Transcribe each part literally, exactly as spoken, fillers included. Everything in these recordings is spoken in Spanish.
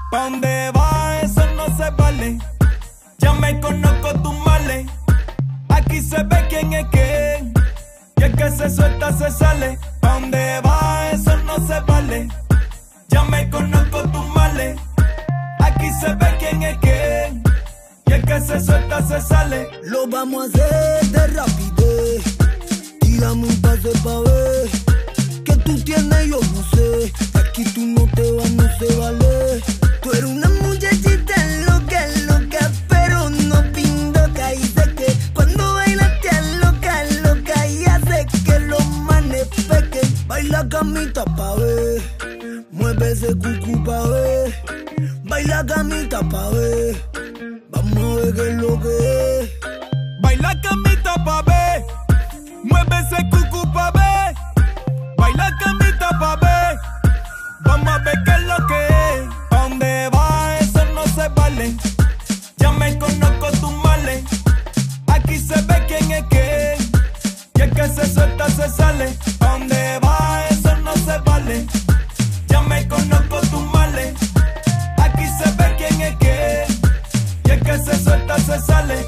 ¿Pa' dónde va? Eso no se vale. Ya me conozco tus males. Aquí se ve quién es quién. Y el que se suelta se sale. ¿Pa' dónde va? Eso no se vale. Ya me conozco tus males. Aquí se ve quién es quién. Y el que se suelta se sale. Lo vamos a hacer de rapidez. Tírame un pase pa' ver que tú tienes, yo no sé. Aquí tú no te vas, no se vale. Tú eres una muchachita loca, loca, pero no pindoca. Y sé que cuando bailas te aloca, loca. Y hace que los manes pequen. Baila camita pa' ver, mueve ese cucú pa' ver. Baila camita pa' ver, vamos a ver qué es lo que es. Baila camita pa' ver, mueve ese cucú pa' ver. Baila camita pa' ver, vamos a ver qué es lo que es. ¿Pa' dónde va? Eso no se vale. Ya me conozco tus males. Aquí se ve quién es quién. Y el que se suelta se sale. ¿Pa' dónde va? Eso no se vale. Ya me conozco tus males. Aquí se ve quién es quién. Y el que se suelta se sale.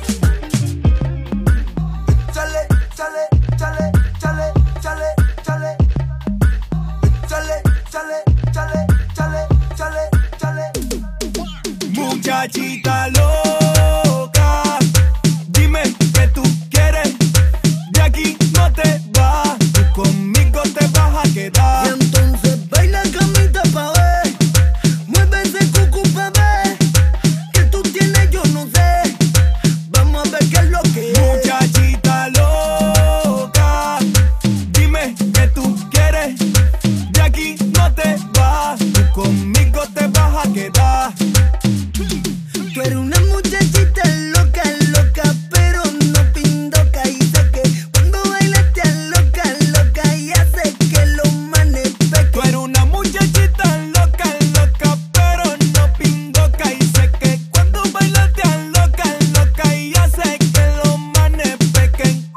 Chale, chale, chale, chale, chale, chale. Chale, chale, chale, chale, chale, chale. Muchachita loca, dime qué tú quieres. De aquí no te vas, tú conmigo te vas a quedar. Y entonces baila camita pa' ver, mueve ese cucú pa' ver que tú tienes, yo no sé. Vamos a ver qué es lo que es. Muchachita loca, dime qué tú quieres. De aquí no te vas, tú conmigo te vas a quedar. Tú eres una muchachita loca, loca, pero no pindoca. Y sé que cuando bailas te aloca, loca. Y hace que los manes pequen. Tú eres una muchachita loca, loca, pero no pindoca. Y sé que cuando bailas te aloca, loca. Y hace que los manes pequen.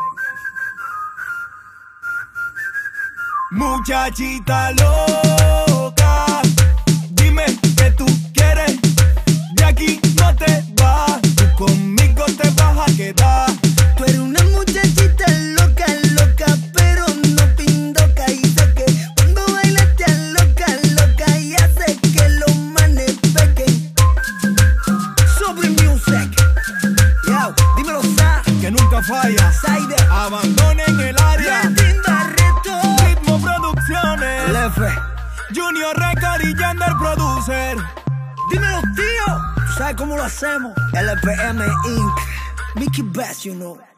Muchachita loca, dime qué tú quieres. De aquí no te vas, tú conmigo te vas a quedar. Tú eres una muchachita loca, loca, pero no pindoca. Y sé que cuando bailas te aloca, loca. Y hace que los manes pequen. Sobre music. Yo, dímelo, Sa. Que nunca falla, Saide. abandonen el área. Latin Barreto. Ritmo Producciones, El F. Junior Record y Yandel Producer. Dímelo, tío. ¿Tú sabes cómo lo hacemos? L P M Incorporated. Mickey Bass, you know.